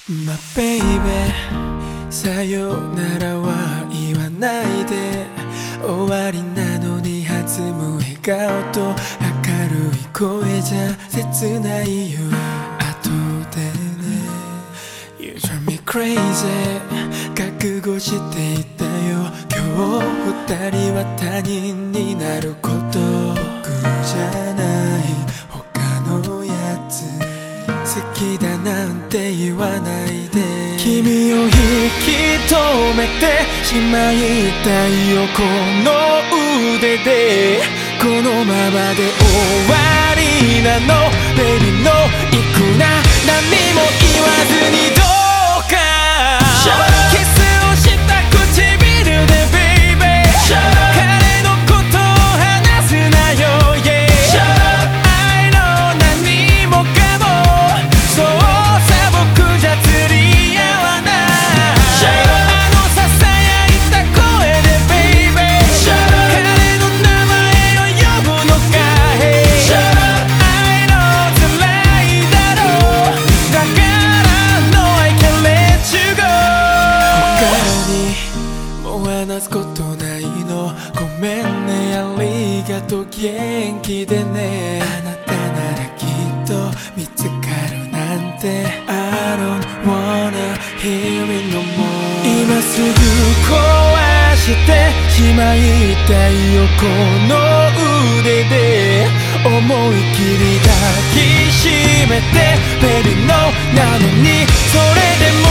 My baby さよならは言わないで、終わりなのに弾む笑顔と明るい声じゃ切ないよ。後でね You drive me crazy 覚悟していたよ。今日二人は他人になること、僕じゃない他のやつ、好きだなんて言わないで。君を引き止めてしまいたいよ、この腕で。このままで終わりなの。ベリーの行くな、何も言わずにどうか。キスをした唇で Baby 彼のことを話すなよ、yeah I know 何もかもそうさ、僕じゃ釣り合わない。あのささやいた声で Baby 彼の名前を呼ぶのか。Hey I know 辛いだろう、だから No I can't let you go。 他にもう話すことないの。ごめんね、ありがとう、元気でね。あなたならきっと見つかるなんて。 I don't wanna hear it no more。 今すぐ壊してしまいたいよ、この腕で。思い切り抱きしめてベリーのなのに、それでも